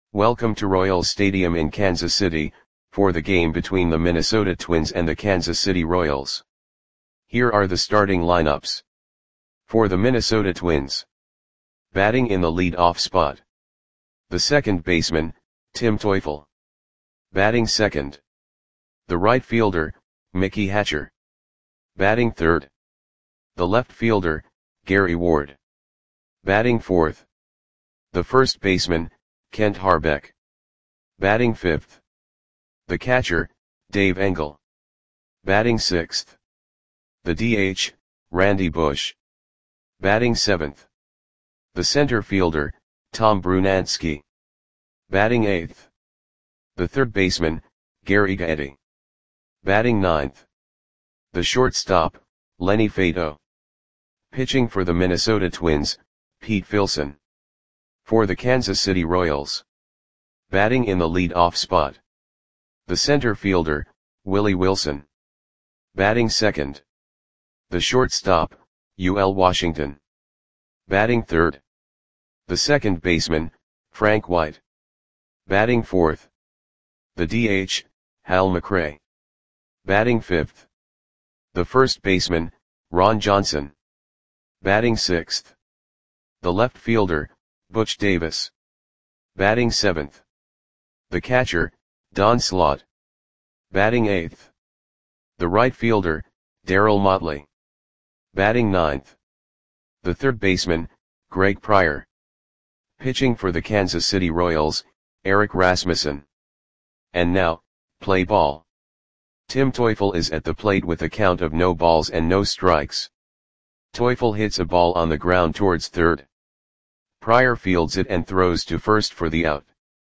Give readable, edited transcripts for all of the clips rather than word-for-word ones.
Welcome to Royals Stadium in Kansas City, for the game between the Minnesota Twins and the Kansas City Royals. Here are the starting lineups. For the Minnesota Twins. Batting in the lead-off spot. The second baseman, Tim Teufel. Batting second. The right fielder, Mickey Hatcher. Batting third. The left fielder, Gary Ward. Batting fourth. The first baseman, Kent Hrbek. Batting fifth. The catcher, Dave Engel. Batting sixth. The DH, Randy Bush. Batting seventh. The center fielder, Tom Brunansky. Batting eighth. The third baseman, Gary Gaetti. Batting ninth. The shortstop, Lenny Fato. Pitching for the Minnesota Twins, Pete Filson. For the Kansas City Royals. Batting in the lead-off spot. The center fielder, Willie Wilson. Batting second. The shortstop, UL Washington. Batting third. The second baseman, Frank White. Batting fourth. The DH, Hal McRae. Batting fifth. The first baseman, Ron Johnson. Batting sixth. The left fielder, Butch Davis. Batting seventh. The catcher, Don Slaught. Batting eighth. The right fielder, Darryl Motley. Batting ninth. The third baseman, Greg Pryor. Pitching for the Kansas City Royals, Eric Rasmussen. And now, play ball. Tim Teufel is at the plate with a count of no balls and no strikes. Teufel hits a ball on the ground towards third. Pryor fields it and throws to first for the out.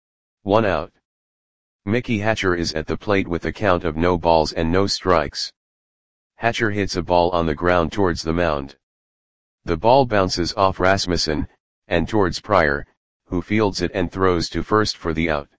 1 out. Mickey Hatcher is at the plate with a count of no balls and no strikes. Hatcher hits a ball on the ground towards the mound. The ball bounces off Rasmussen, and towards Pryor, who fields it and throws to first for the out.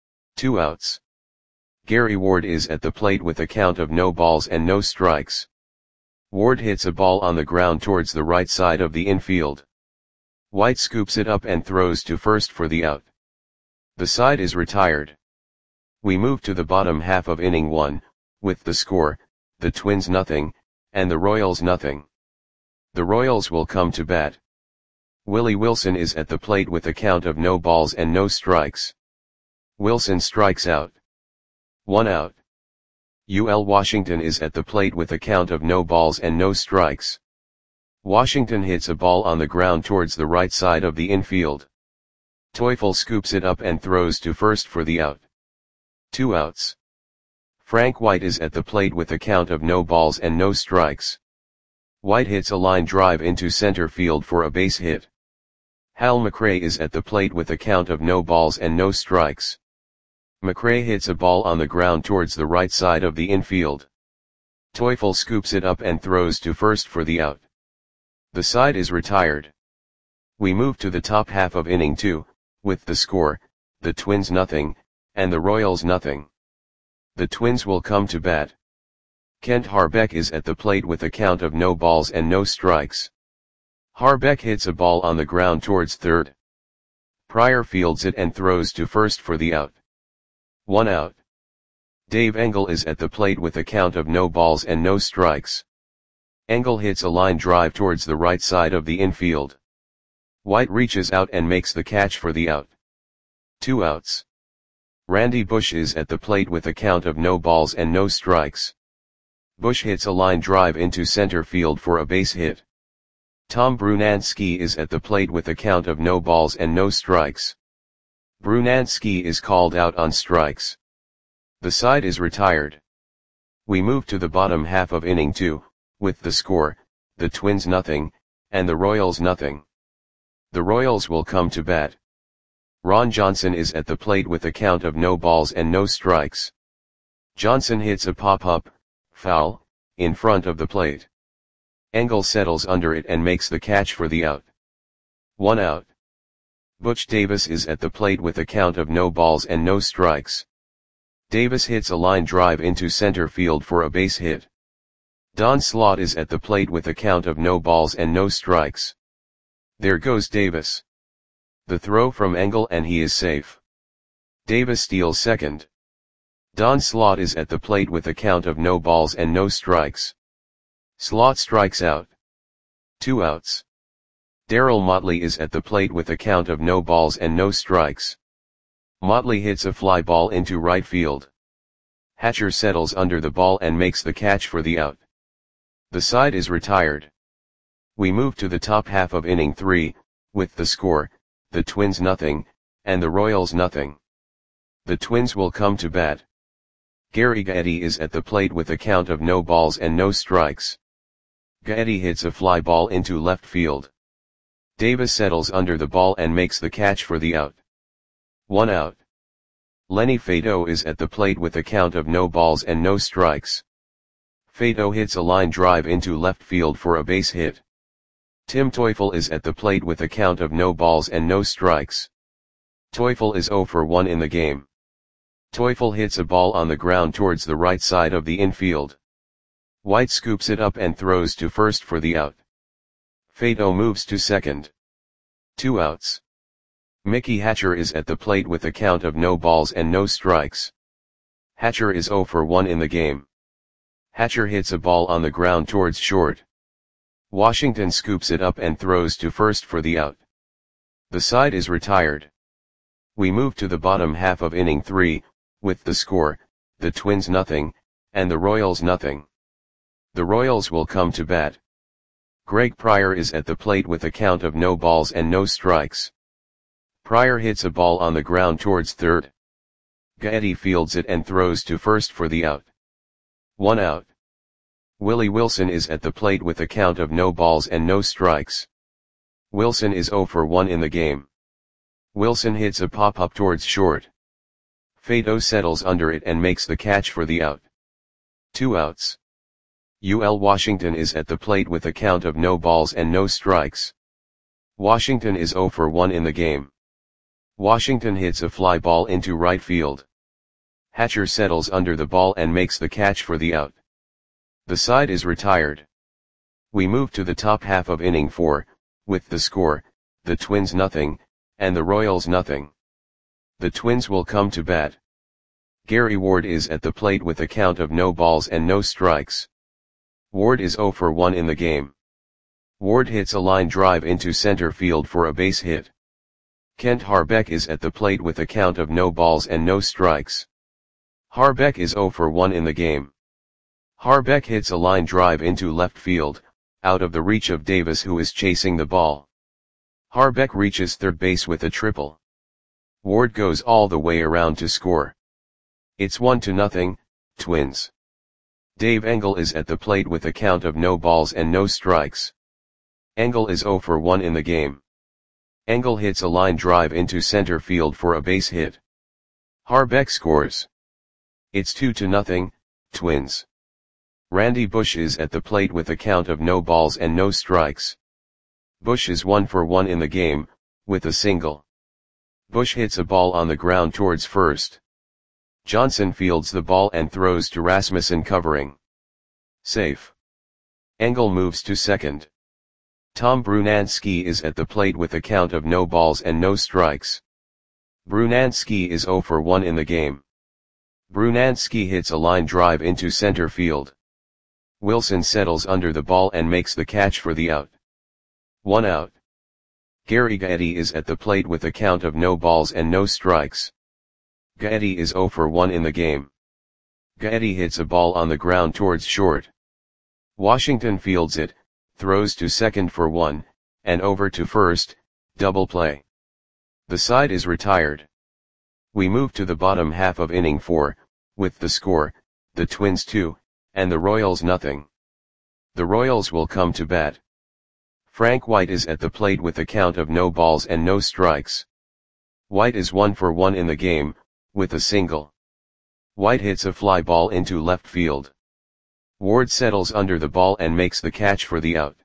2 outs. Gary Ward is at the plate with a count of no balls and no strikes. Ward hits a ball on the ground towards the right side of the infield. White scoops it up and throws to first for the out. The side is retired. We move to the bottom half of inning 1, with the score, the Twins nothing, and the Royals nothing. The Royals will come to bat. Willie Wilson is at the plate with a count of no balls and no strikes. Wilson strikes out. 1 out. UL Washington is at the plate with a count of no balls and no strikes. Washington hits a ball on the ground towards the right side of the infield. Teufel scoops it up and throws to first for the out. 2 outs. Frank White is at the plate with a count of no balls and no strikes. White hits a line drive into center field for a base hit. Hal McRae is at the plate with a count of no balls and no strikes. McRae hits a ball on the ground towards the right side of the infield. Teufel scoops it up and throws to first for the out. The side is retired. We move to the top half of inning 2, with the score, the Twins nothing, and the Royals nothing. The Twins will come to bat. Kent Hrbek is at the plate with a count of no balls and no strikes. Hrbek hits a ball on the ground towards third. Pryor fields it and throws to first for the out. 1 out. Dave Engel is at the plate with a count of no balls and no strikes. Engel hits a line drive towards the right side of the infield. White reaches out and makes the catch for the out. 2 outs. Randy Bush is at the plate with a count of no balls and no strikes. Bush hits a line drive into center field for a base hit. Tom Brunansky is at the plate with a count of no balls and no strikes. Brunansky is called out on strikes. The side is retired. We move to the bottom half of inning 2, with the score, the Twins nothing, and the Royals nothing. The Royals will come to bat. Ron Johnson is at the plate with a count of no balls and no strikes. Johnson hits a pop-up, foul, in front of the plate. Engel settles under it and makes the catch for the out. 1 out. Butch Davis is at the plate with a count of no balls and no strikes. Davis hits a line drive into center field for a base hit. Don Slaught is at the plate with a count of no balls and no strikes. There goes Davis. The throw from Engel and he is safe. Davis steals second. Don Slot is at the plate with a count of no balls and no strikes. Slot strikes out. 2 outs. Darryl Motley is at the plate with a count of no balls and no strikes. Motley hits a fly ball into right field. Hatcher settles under the ball and makes the catch for the out. The side is retired. We move to the top half of inning 3, with the score, the Twins nothing, and the Royals nothing. The Twins will come to bat. Gary Gaetti is at the plate with a count of no balls and no strikes. Gaetti hits a fly ball into left field. Davis settles under the ball and makes the catch for the out. 1 out. Lenny Fato is at the plate with a count of no balls and no strikes. Fato hits a line drive into left field for a base hit. Tim Teufel is at the plate with a count of no balls and no strikes. Teufel is 0 for 1 in the game. Teufel hits a ball on the ground towards the right side of the infield. White scoops it up and throws to first for the out. Fato moves to second. 2 outs. Mickey Hatcher is at the plate with a count of no balls and no strikes. Hatcher is 0 for 1 in the game. Hatcher hits a ball on the ground towards short. Washington scoops it up and throws to first for the out. The side is retired. We move to the bottom half of inning 3, with the score, the Twins nothing, and the Royals nothing. The Royals will come to bat. Greg Pryor is at the plate with a count of no balls and no strikes. Pryor hits a ball on the ground towards third. Gaetti fields it and throws to first for the out. 1 out. Willie Wilson is at the plate with a count of no balls and no strikes. Wilson is 0 for 1 in the game. Wilson hits a pop-up towards short. Fato settles under it and makes the catch for the out. 2 outs. UL Washington is at the plate with a count of no balls and no strikes. Washington is 0 for 1 in the game. Washington hits a fly ball into right field. Hatcher settles under the ball and makes the catch for the out. The side is retired. We move to the top half of inning 4, with the score, the Twins nothing, and the Royals nothing. The Twins will come to bat. Gary Ward is at the plate with a count of no balls and no strikes. Ward is 0 for 1 in the game. Ward hits a line drive into center field for a base hit. Kent Harbeck is at the plate with a count of no balls and no strikes. Harbeck is 0 for 1 in the game. Harbeck hits a line drive into left field, out of the reach of Davis who is chasing the ball. Harbeck reaches third base with a triple. Ward goes all the way around to score. It's 1-0, Twins. Dave Engel is at the plate with a count of no balls and no strikes. Engel is 0 for 1 in the game. Engel hits a line drive into center field for a base hit. Harbeck scores. It's 2-0, Twins. Randy Bush is at the plate with a count of no balls and no strikes. Bush is 1 for 1 in the game, with a single. Bush hits a ball on the ground towards first. Johnson fields the ball and throws to Rasmussen covering. Safe. Engel moves to second. Tom Brunansky is at the plate with a count of no balls and no strikes. Brunansky is 0 for 1 in the game. Brunansky hits a line drive into center field. Wilson settles under the ball and makes the catch for the out. 1 out. Gary Gaetti is at the plate with a count of no balls and no strikes. Gaetti is 0 for 1 in the game. Gaetti hits a ball on the ground towards short. Washington fields it, throws to second for 1, and over to first, double play. The side is retired. We move to the bottom half of inning 4, with the score, the Twins 2, and the Royals nothing. The Royals will come to bat. Frank White is at the plate with a count of no balls and no strikes. White is 1 for 1 in the game, with a single. White hits a fly ball into left field. Ward settles under the ball and makes the catch for the out.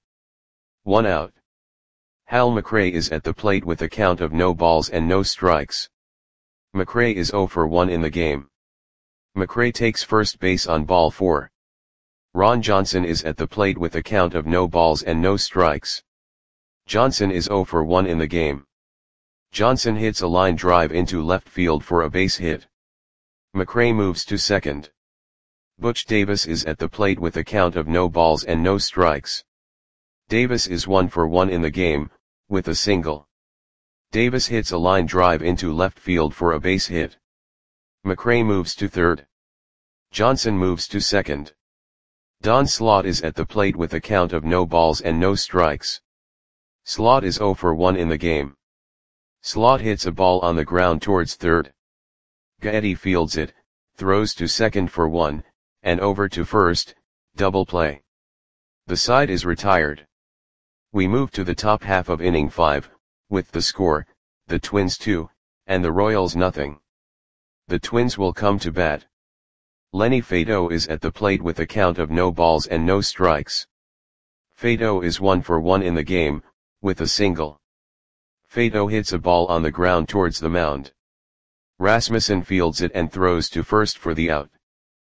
1 out. Hal McRae is at the plate with a count of no balls and no strikes. McRae is 0 for 1 in the game. McRae takes first base on ball 4. Ron Johnson is at the plate with a count of no balls and no strikes. Johnson is 0 for 1 in the game. Johnson hits a line drive into left field for a base hit. McRae moves to second. Butch Davis is at the plate with a count of no balls and no strikes. Davis is 1 for 1 in the game, with a single. Davis hits a line drive into left field for a base hit. McRae moves to third. Johnson moves to second. Don Slaught is at the plate with a count of no balls and no strikes. Slaught is 0 for 1 in the game. Slaught hits a ball on the ground towards third. Gaetti fields it, throws to second for 1, and over to first, double play. The side is retired. We move to the top half of inning 5, with the score, the Twins 2, and the Royals nothing. The Twins will come to bat. Lenny Faedo is at the plate with a count of no balls and no strikes. Faedo is 1 for 1 in the game, with a single. Faedo hits a ball on the ground towards the mound. Rasmussen fields it and throws to first for the out.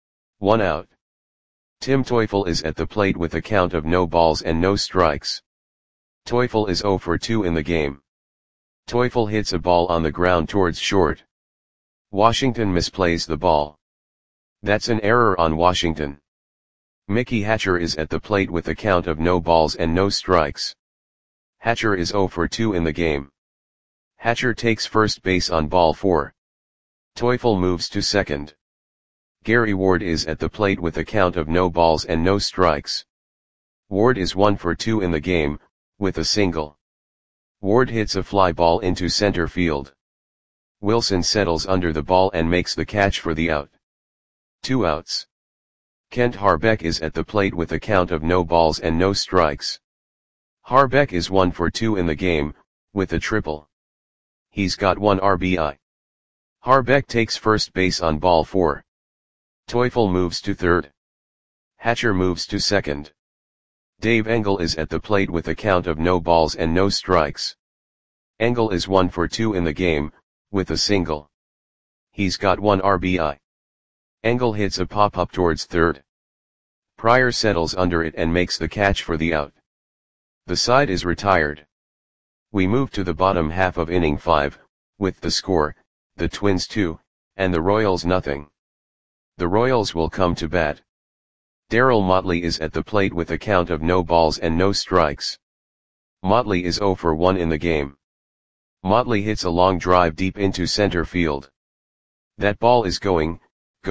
1 out. Tim Teufel is at the plate with a count of no balls and no strikes. Teufel is 0 for 2 in the game. Teufel hits a ball on the ground towards short. Washington misplays the ball. That's an error on Washington. Mickey Hatcher is at the plate with a count of no balls and no strikes. Hatcher is 0 for 2 in the game. Hatcher takes first base on ball 4. Teufel moves to second. Gary Ward is at the plate with a count of no balls and no strikes. Ward is 1 for 2 in the game, with a single. Ward hits a fly ball into center field. Wilson settles under the ball and makes the catch for the out. 2 outs. Kent Harbeck is at the plate with a count of no balls and no strikes. Harbeck is 1 for 2 in the game, with a triple. He's got 1 RBI. Harbeck takes first base on ball 4. Teufel moves to third. Hatcher moves to second. Dave Engel is at the plate with a count of no balls and no strikes. Engel is 1 for 2 in the game, with a single. He's got 1 RBI. Engel hits a pop-up towards third. Pryor settles under it and makes the catch for the out. The side is retired. We move to the bottom half of inning 5, with the score, the Twins 2, and the Royals nothing. The Royals will come to bat. Darryl Motley is at the plate with a count of no balls and no strikes. Motley is 0 for 1 in the game. Motley hits a long drive deep into center field. That ball is gone.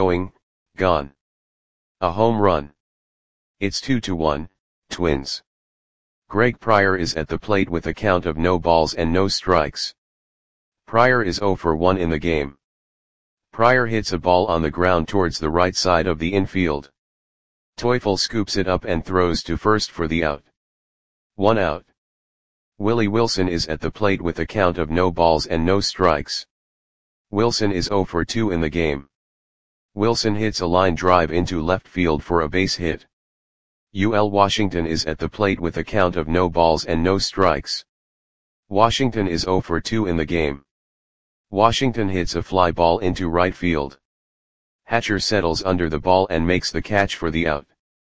A home run. It's 2-1, Twins. Greg Pryor is at the plate with a count of no balls and no strikes. Pryor is 0 for 1 in the game. Pryor hits a ball on the ground towards the right side of the infield. Teufel scoops it up and throws to first for the out. 1 out. Willie Wilson is at the plate with a count of no balls and no strikes. Wilson is 0 for 2 in the game. Wilson hits a line drive into left field for a base hit. UL Washington is at the plate with a count of no balls and no strikes. Washington is 0 for 2 in the game. Washington hits a fly ball into right field. Hatcher settles under the ball and makes the catch for the out.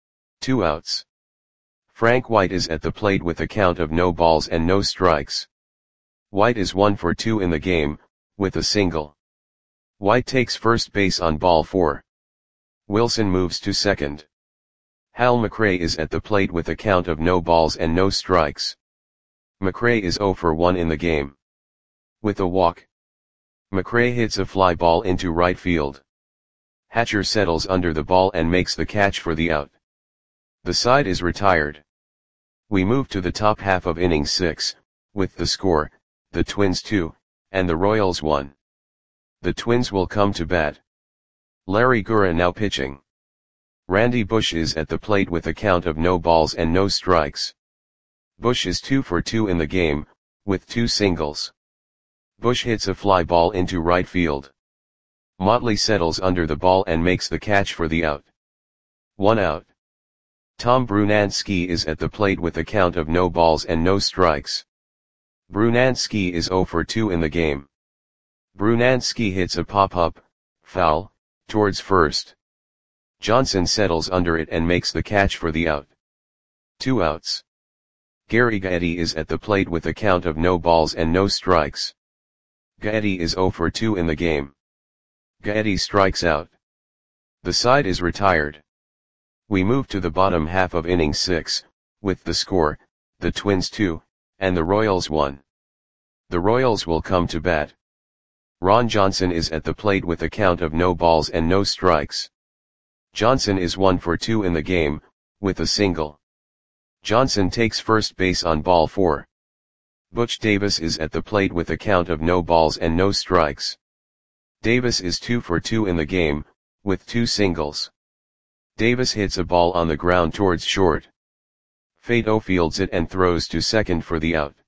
2 outs. Frank White is at the plate with a count of no balls and no strikes. White is 1 for 2 in the game, with a single. White takes first base on ball 4. Wilson moves to second. Hal McRae is at the plate with a count of no balls and no strikes. McRae is 0 for 1 in the game. With a walk. McRae hits a fly ball into right field. Hatcher settles under the ball and makes the catch for the out. The side is retired. We move to the top half of inning 6, with the score, the Twins 2, and the Royals 1. The Twins will come to bat. Larry Gura now pitching. Randy Bush is at the plate with a count of no balls and no strikes. Bush is 2 for 2 in the game, with 2 singles. Bush hits a fly ball into right field. Motley settles under the ball and makes the catch for the out. 1 out. Tom Brunansky is at the plate with a count of no balls and no strikes. Brunansky is 0 for 2 in the game. Brunansky hits a pop-up, foul, towards first. Johnson settles under it and makes the catch for the out. 2 outs. Gary Gaetti is at the plate with a count of no balls and no strikes. Gaetti is 0 for 2 in the game. Gaetti strikes out. The side is retired. We move to the bottom half of inning 6, with the score, the Twins 2, and the Royals 1. The Royals will come to bat. Ron Johnson is at the plate with a count of no balls and no strikes. Johnson is 1 for 2 in the game, with a single. Johnson takes first base on ball 4. Butch Davis is at the plate with a count of no balls and no strikes. Davis is 2 for 2 in the game, with 2 singles. Davis hits a ball on the ground towards short. Faedo fields it and throws to second for the out.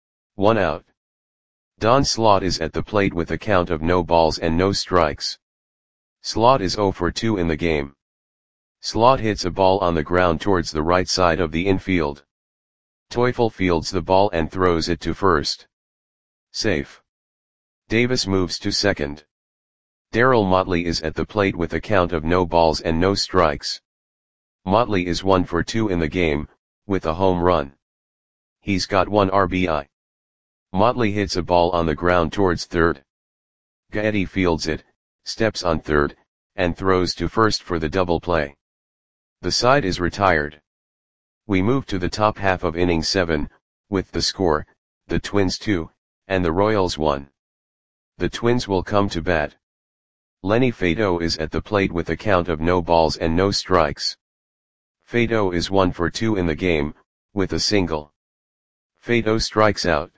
1 out. Don Slaught is at the plate with a count of no balls and no strikes. Slaught is 0 for 2 in the game. Slaught hits a ball on the ground towards the right side of the infield. Teufel fields the ball and throws it to first. Safe. Davis moves to second. Darryl Motley is at the plate with a count of no balls and no strikes. Motley is 1 for 2 in the game, with a home run. He's got 1 RBI. Motley hits a ball on the ground towards third. Gaetti fields it, steps on third, and throws to first for the double play. The side is retired. We move to the top half of inning 7, with the score, the Twins 2, and the Royals 1. The Twins will come to bat. Lenny Faedo is at the plate with a count of no balls and no strikes. Faedo is 1 for 2 in the game, with a single. Faedo strikes out.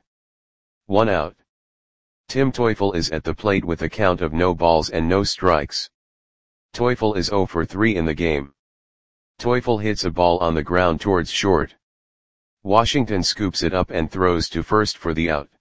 1 out. Tim Teufel is at the plate with a count of no balls and no strikes. Teufel is 0 for 3 in the game. Teufel hits a ball on the ground towards short. Washington scoops it up and throws to first for the out.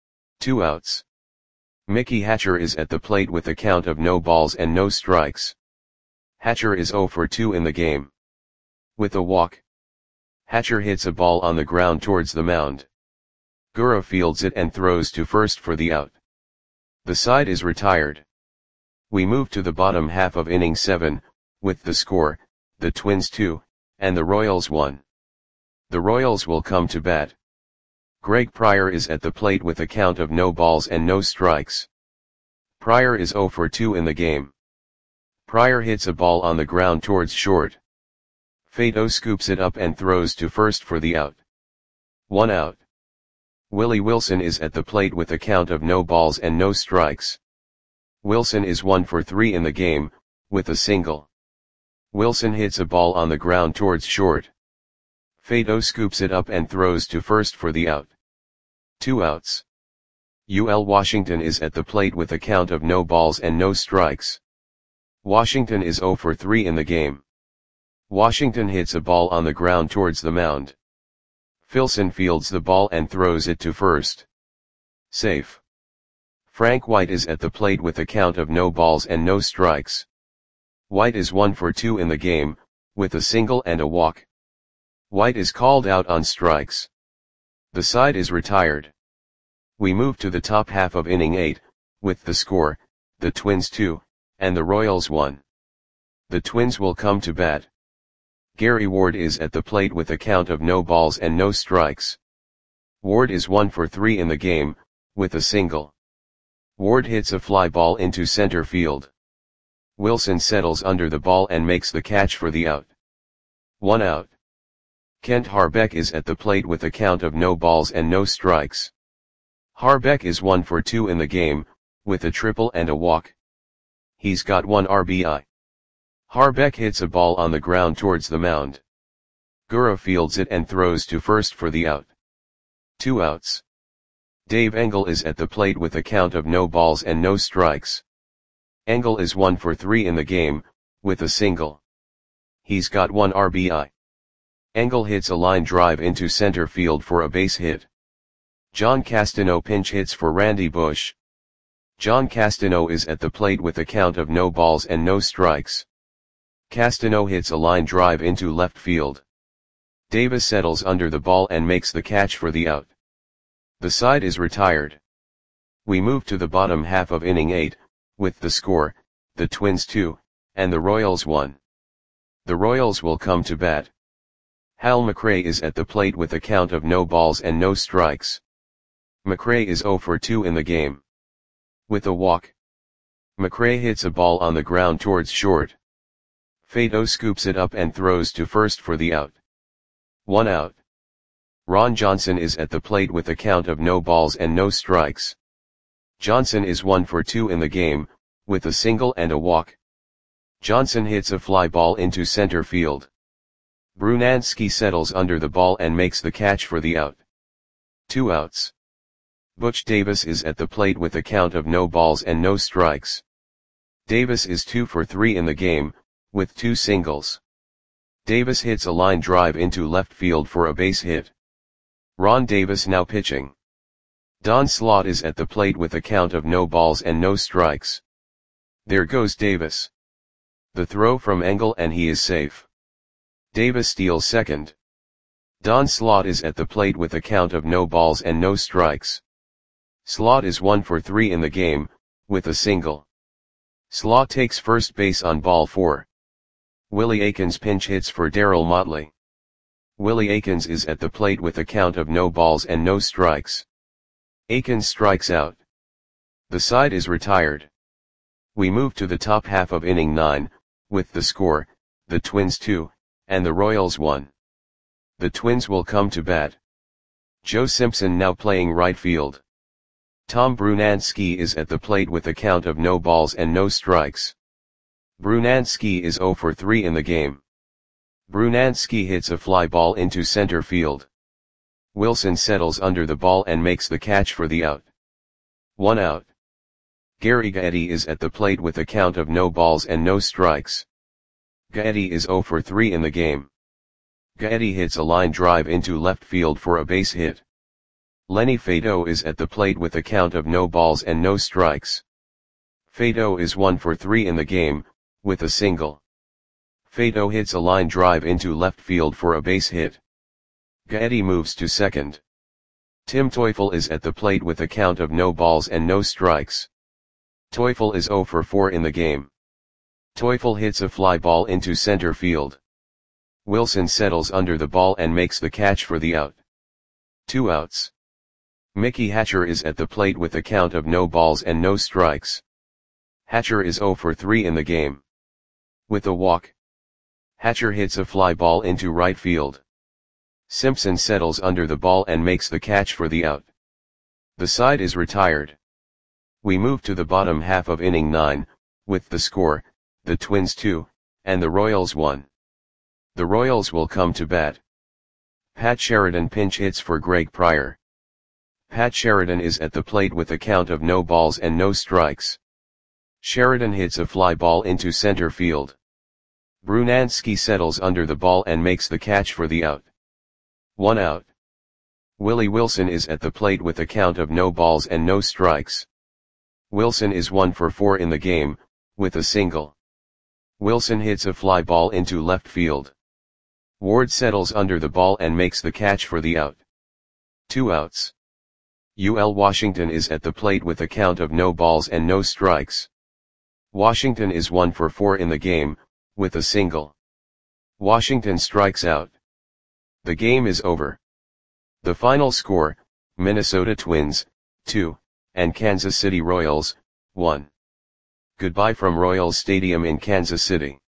2 outs. Mickey Hatcher is at the plate with a count of no balls and no strikes. Hatcher is 0 for 2 in the game. With a walk. Hatcher hits a ball on the ground towards the mound. Gura fields it and throws to first for the out. The side is retired. We move to the bottom half of inning 7, with the score, the Twins 2, and the Royals 1. The Royals will come to bat. Greg Pryor is at the plate with a count of no balls and no strikes. Pryor is 0 for 2 in the game. Pryor hits a ball on the ground towards short. Faedo scoops it up and throws to first for the out. 1 out. Willie Wilson is at the plate with a count of no balls and no strikes. Wilson is 1 for 3 in the game, with a single. Wilson hits a ball on the ground towards short. Faedo scoops it up and throws to first for the out. 2 outs. UL Washington is at the plate with a count of no balls and no strikes. Washington is 0 for 3 in the game. Washington hits a ball on the ground towards the mound. Filson fields the ball and throws it to first. Safe. Frank White is at the plate with a count of no balls and no strikes. White is 1 for 2 in the game, with a single and a walk. White is called out on strikes. The side is retired. We move to the top half of inning 8, with the score, the Twins 2, and the Royals 1. The Twins will come to bat. Gary Ward is at the plate with a count of no balls and no strikes. Ward is 1 for 3 in the game, with a single. Ward hits a fly ball into center field. Wilson settles under the ball and makes the catch for the out. 1 out. Kent Harbeck is at the plate with a count of no balls and no strikes. Harbeck is 1 for 2 in the game, with a triple and a walk. He's got 1 RBI. Harbeck hits a ball on the ground towards the mound. Gura fields it and throws to first for the out. 2 outs. Dave Engel is at the plate with a count of no balls and no strikes. Engel is 1 for 3 in the game, with a single. He's got 1 RBI. Engel hits a line drive into center field for a base hit. John Castano pinch hits for Randy Bush. John Castano is at the plate with a count of no balls and no strikes. Castano hits a line drive into left field. Davis settles under the ball and makes the catch for the out. The side is retired. We move to the bottom half of inning 8, with the score, the Twins 2, and the Royals 1. The Royals will come to bat. Hal McRae is at the plate with a count of no balls and no strikes. McRae is 0 for 2 in the game. With a walk. McRae hits a ball on the ground towards short. Faedo scoops it up and throws to first for the out. 1 out. Ron Johnson is at the plate with a count of no balls and no strikes. Johnson is 1 for 2 in the game, with a single and a walk. Johnson hits a fly ball into center field. Brunansky settles under the ball and makes the catch for the out. 2 outs. Butch Davis is at the plate with a count of no balls and no strikes. Davis is 2 for 3 in the game, with 2 singles. Davis hits a line drive into left field for a base hit. Ron Davis now pitching. Don Slaught is at the plate with a count of no balls and no strikes. There goes Davis. The throw from Engel and he is safe. Davis steals second. Don Slaught is at the plate with a count of no balls and no strikes. Slaught is 1 for 3 in the game, with a single. Slaught takes first base on ball 4. Willie Aikens pinch hits for Darryl Motley. Willie Aikens is at the plate with a count of no balls and no strikes. Aikens strikes out. The side is retired. We move to the top half of inning 9, with the score, the Twins 2, and the Royals 1. The Twins will come to bat. Joe Simpson now playing right field. Tom Brunansky is at the plate with a count of no balls and no strikes. Brunansky is 0 for 3 in the game. Brunansky hits a fly ball into center field. Wilson settles under the ball and makes the catch for the out. 1 out. Gary Gaetti is at the plate with a count of no balls and no strikes. Gaetti is 0 for 3 in the game. Gaetti hits a line drive into left field for a base hit. Lenny Faedo is at the plate with a count of no balls and no strikes. Faedo is 1 for 3 in the game, with a single. Faedo hits a line drive into left field for a base hit. Gaetti moves to second. Tim Teufel is at the plate with a count of no balls and no strikes. Teufel is 0 for 4 in the game. Teufel hits a fly ball into center field. Wilson settles under the ball and makes the catch for the out. 2 outs. Mickey Hatcher is at the plate with a count of no balls and no strikes. Hatcher is 0 for 3 in the game. With a walk. Hatcher hits a fly ball into right field. Simpson settles under the ball and makes the catch for the out. The side is retired. We move to the bottom half of inning 9, with the score, the Twins 2, and the Royals 1. The Royals will come to bat. Pat Sheridan pinch hits for Greg Pryor. Pat Sheridan is at the plate with a count of no balls and no strikes. Sheridan hits a fly ball into center field. Brunansky settles under the ball and makes the catch for the out. 1 out. Willie Wilson is at the plate with a count of no balls and no strikes. Wilson is 1 for 4 in the game, with a single. Wilson hits a fly ball into left field. Ward settles under the ball and makes the catch for the out. 2 outs. UL Washington is at the plate with a count of no balls and no strikes. Washington is 1 for 4 in the game, with a single. Washington strikes out. The game is over. The final score, Minnesota Twins, 2, and Kansas City Royals, 1. Goodbye from Royals Stadium in Kansas City.